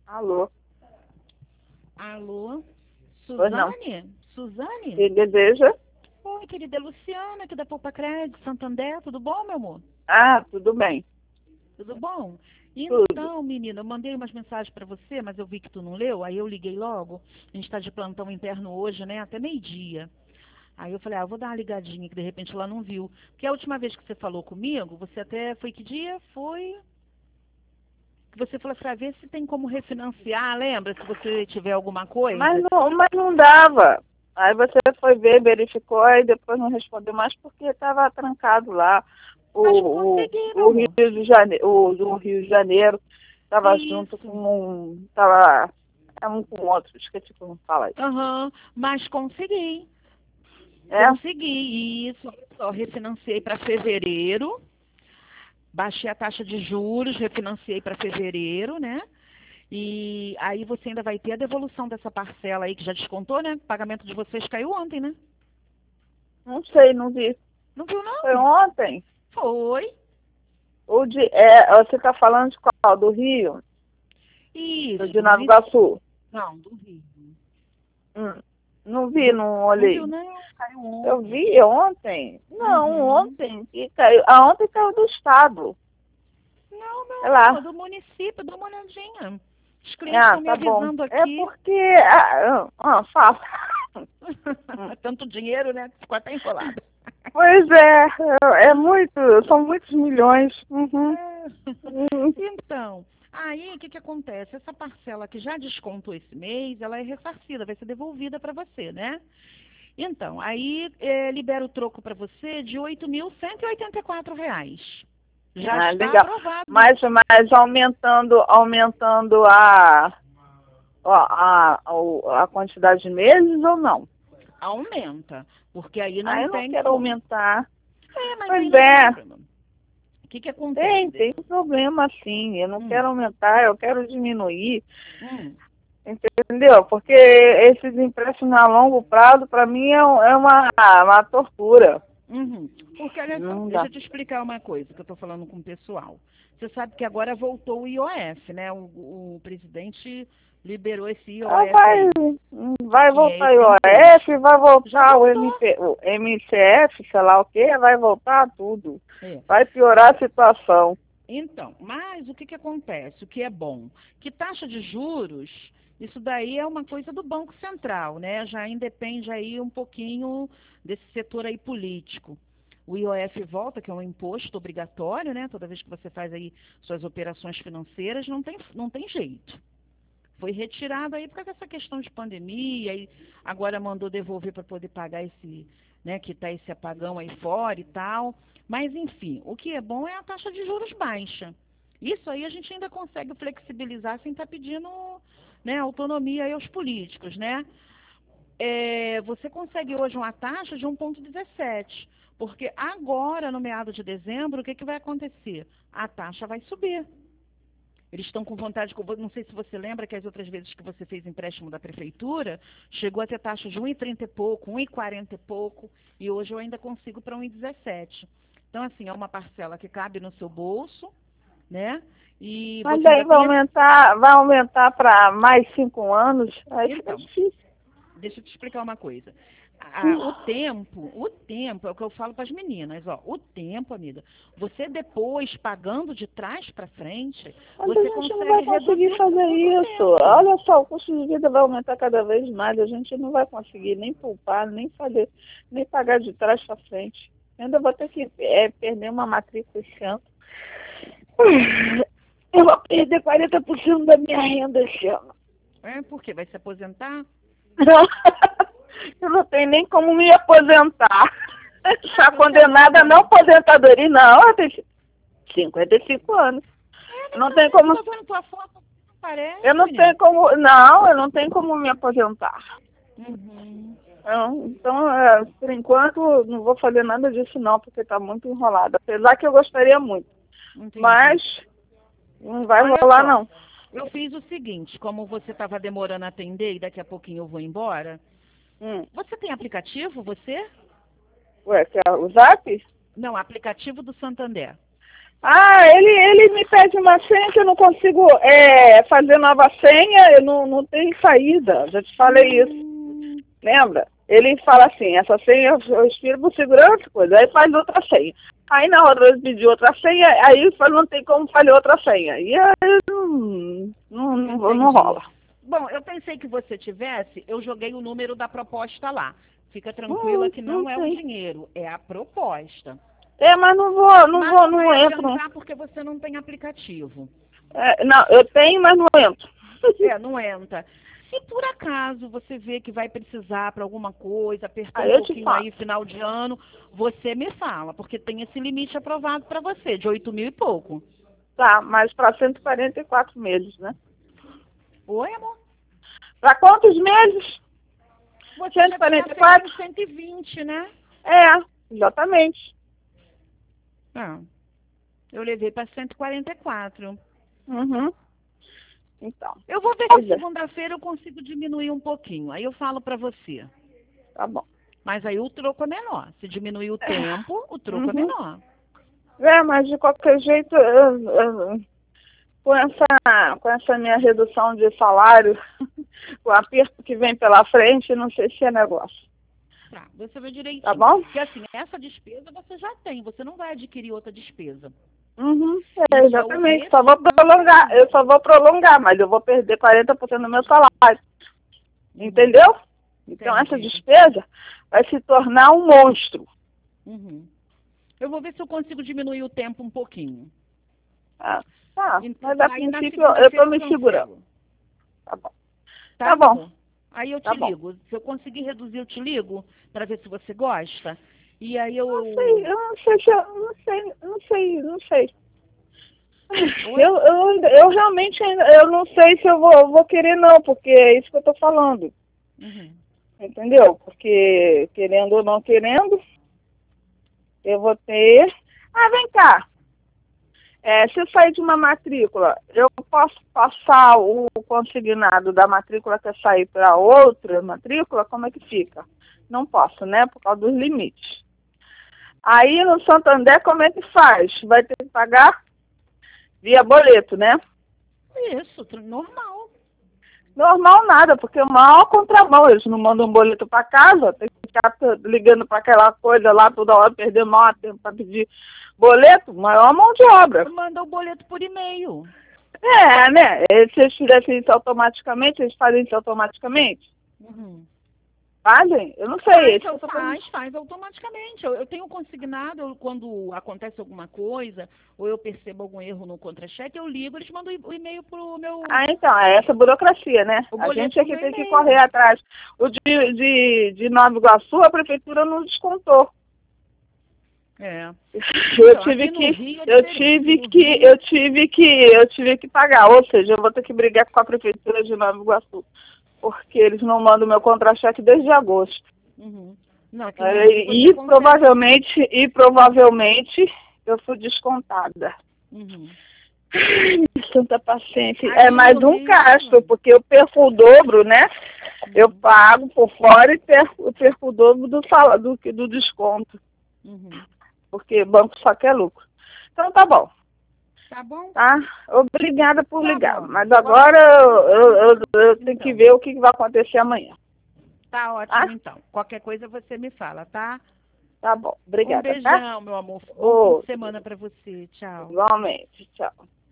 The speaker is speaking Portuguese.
Alô? Alô? Pois não. Suzane? Suzane? Que deseja? Oi, querida, é Luciana, aqui da Poupa Crédito, Santander, tudo bom, meu amor? Ah, tudo bem. Tudo bom? Tudo. Então, menina, eu mandei umas mensagens para você, mas eu vi que tu não leu, aí eu liguei logo. A gente está de plantão interno hoje, né, até meio-dia. Aí eu falei, eu vou dar uma ligadinha, que de repente ela não viu. Porque a última vez que você falou comigo, você até, foi que dia? Foi que você falou para ver se tem como refinanciar, lembra? Se você tiver alguma Mas coisa. não dava. Aí você foi ver, verificou e depois não respondeu mais porque estava trancado lá. Mas O, o, consegui, meu o Rio amor. de Janeiro, o Rio de Janeiro estava junto Isso. com um. Estava um com o outro, esqueci como fala isso. Aham, mas consegui. É? Consegui isso. Olha só, refinanciei para fevereiro, baixei a taxa de juros, refinanciei para fevereiro, né? E aí você ainda vai ter a devolução dessa parcela aí que já descontou, né? O pagamento de vocês caiu ontem, né? Não sei, não vi. Não viu, Foi não? ontem? Foi. Você está falando de qual? Do Rio? Do Isso, de do Nova município. Iguaçu? Não, do Rio. Não vi, não Não viu, olhei. não? Caiu Eu ontem. vi ontem. Não, Uhum. ontem que caiu. A ontem caiu do estado. Não, meu Sei lá. amor, do município, dá uma olhadinha. Os clientes Ah, estão me tá bom. avisando É aqui. porque. Fala. Tanto dinheiro, né? Ficou até enrolado. Pois é muito, são muitos milhões. Uhum. É. Uhum. Então, aí o que, que acontece? Essa parcela que já descontou esse mês, ela é ressarcida, vai ser devolvida para você, né? Então, aí libera o troco para você de R$ 8.184. Já Ah, está legal. aprovado. Mas aumentando a quantidade de meses ou não? Aumenta, porque aí Ah, não eu não tem quero como. aumentar. Mas aí Pois não tem é, problema. O que, que tem, acontece? tem problema sim. Eu não Hum, quero aumentar, eu quero diminuir. hum. Entendeu? Porque esses empréstimos a longo prazo, para mim, é uma tortura. Uhum. Porque, olha só, Não deixa dá. eu te explicar uma coisa que eu estou falando com o pessoal. Você sabe que agora voltou o IOF, né? O presidente liberou esse Ah, IOF aí, vai que é voltar o esse IOF, imposto. vai Já voltar voltou. o MCF, sei lá o quê, vai voltar tudo. É. Vai piorar a situação. Então, mas o que, que acontece? O que é bom? Que taxa de juros, isso daí é uma coisa do Banco Central, né? Já independe aí um pouquinho desse setor aí político. O IOF volta, que é um imposto obrigatório, né? Toda vez que você faz aí suas operações financeiras, não tem jeito. Foi retirado aí por causa dessa questão de pandemia e agora mandou devolver para poder pagar esse, né, que está esse apagão aí fora e tal. Mas, enfim, o que é bom é a taxa de juros baixa. Isso aí a gente ainda consegue flexibilizar sem estar pedindo, né, autonomia aí aos políticos, né? Você consegue hoje uma taxa de 1,17, porque agora, no meado de dezembro, o que, que vai acontecer? A taxa vai subir. Eles estão com vontade, não sei se você lembra que as outras vezes que você fez empréstimo da prefeitura, chegou a ter taxa de 1,30 e pouco, 1,40 e pouco, e hoje eu ainda consigo para 1,17. Então, assim, é uma parcela que cabe no seu bolso, né? E Mas você daí ainda tem. vai aumentar para mais 5 anos, aí fica Então, difícil. deixa eu te explicar uma coisa. O tempo é o que eu falo para as meninas, ó. O tempo, amiga, você depois pagando de trás para frente, Mas a você gente não vai consegue reduzir conseguir o fazer custo do isso. tempo. Olha só, o custo de vida vai aumentar cada vez mais. A gente não vai conseguir nem poupar, nem fazer, nem pagar de trás para frente. Ainda vou ter que perder uma matrícula esse ano. Eu vou perder 40% da minha renda esse ano. Por quê? Vai se aposentar? Não, eu não tenho nem como me aposentar. Está Você é condenada a nova, não né? aposentadoria. Não, eu tenho 55 anos. Não tem Eu como. tô vendo tua foto, não Eu parece, não menina. tenho como. Não, eu não tenho como me aposentar. Uhum. Não, então, por enquanto, não vou fazer nada disso não, porque está muito enrolado. Apesar que eu gostaria muito. Entendi. Mas não vai Olha rolar só, não. eu fiz o seguinte, como você estava demorando a atender e daqui a pouquinho eu vou embora, Hum. você tem aplicativo, você? Ué, quer o Zap? Não, aplicativo do Santander. Ah, ele me pede uma senha que eu não consigo fazer nova senha, eu não tenho saída, já te falei isso, lembra? Ele fala assim, essa senha eu expiro por segurança, coisa, aí faz outra senha. Aí na hora ele pediu outra senha, aí fala, não tem como fazer outra senha. E aí não rola. Bom, eu pensei que você tivesse, eu joguei o número da proposta lá. Fica tranquila que não é o dinheiro, é a proposta. Mas não vai entro. adiantar porque você não tem aplicativo. Não, eu tenho, mas não entro. Não entra. Se por acaso você vê que vai precisar para alguma coisa, apertou Aí um eu te pouquinho falo. aí final de ano, você me fala, porque tem esse limite aprovado para você, de 8.000 e pouco. Tá, mas para 144 meses, né? Oi, amor? Para quantos meses? Você já tinha feito em 120, né? Exatamente. Eu levei para 144. Uhum. Então. Eu vou ver se segunda-feira eu consigo diminuir um pouquinho. Aí eu falo para você. Tá bom. Mas aí o troco é menor. Se diminuir o tempo, o troco é menor. Mas de qualquer jeito, com essa minha redução de salário, o aperto que vem pela frente, não sei se é negócio. Tá, você vê direitinho. Tá bom? Porque assim, essa despesa você já tem, você não vai adquirir outra despesa. Exatamente. Eu só vou prolongar, mas eu vou perder 40% do meu salário. Entendeu? Então essa despesa vai se tornar um monstro. Eu vou ver se eu consigo diminuir o tempo um pouquinho. Então, mas a princípio eu estou me segurando. Tá bom. Tá bom. Aí eu te ligo. Se eu conseguir reduzir, eu te ligo para ver se você gosta. E aí eu não sei. Eu realmente eu não sei se eu vou querer não, porque é isso que eu tô falando. Entendeu? Porque querendo ou não querendo, eu vou ter... vem cá. Se eu sair de uma matrícula, eu posso passar o consignado da matrícula que eu sair para outra matrícula? Como é que fica? Não posso, né? Por causa dos limites. Aí no Santander, como é que faz? Vai ter que pagar via boleto, né? Isso, normal. Normal nada, porque o maior contramão, eles não mandam um boleto para casa, tem que ficar ligando para aquela coisa lá toda hora, perder maior tempo para pedir boleto, maior mão de obra. Manda o boleto por e-mail. Né? Se eles fizessem isso automaticamente, eles fazem isso automaticamente? Fazem? Eu não sei. Faz automaticamente. Eu tenho consignado, quando acontece alguma coisa, ou eu percebo algum erro no contra-cheque, eu ligo, eles mandam o e-mail pro meu... Então, é essa burocracia, né? A gente é que tem que correr atrás. O de Nova Iguaçu, a prefeitura não descontou. Eu tive que pagar, ou seja, eu vou ter que brigar com a prefeitura de Nova Iguaçu, porque eles não mandam meu contra-cheque desde agosto. Provavelmente eu fui descontada. Tanta paciência. É mais um gasto, porque eu perco o dobro, né? Eu pago por fora e perco o dobro do desconto. Porque banco só quer lucro. Então tá bom. Tá bom? Tá? Obrigada por ligar. Bom. Mas agora eu tenho que ver o que vai acontecer amanhã. Tá ótimo, então. Qualquer coisa você me fala, tá? Tá bom. Obrigada. Um beijão, meu amor. Boa semana pra você. Tchau. Igualmente. Tchau.